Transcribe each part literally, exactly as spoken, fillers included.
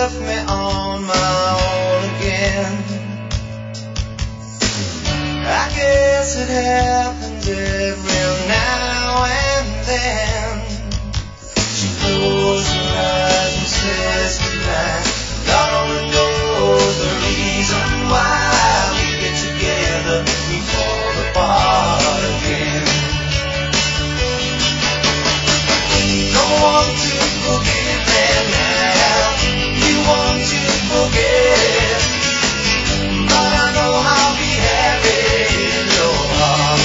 left me on my own again. I guess it happens every now and then. She closes her eyes and says goodnight. God only knows the reason why we get together, we fall apart again. Don't want to forget that now. You want to forget, but I know I'll be happy in your heart.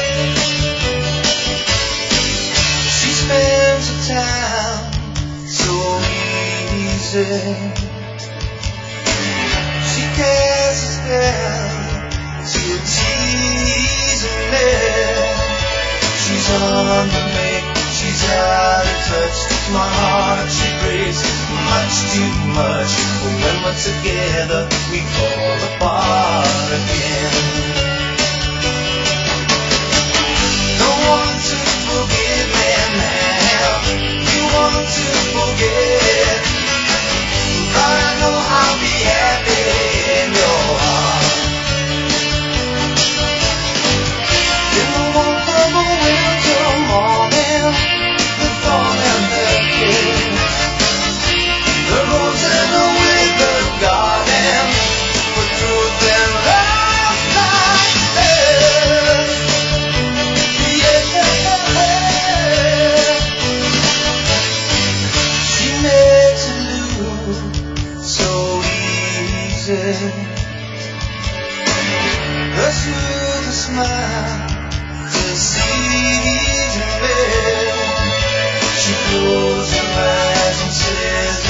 She spends her time so easy. She casts down to teasing me. She's on the make, she's out of touch. My heart she breaks much too much. But when we're together, we fall apart again. Don't want to forget me now. You want to forget, but I know I'll be happy in your heart. In the warmth of a winter morning, the fall and the kiss, the rose and the withered garden, for truth and love like this. Yeah. She makes it look so easy. Her smooth smile deceives me. She closes her eyes and says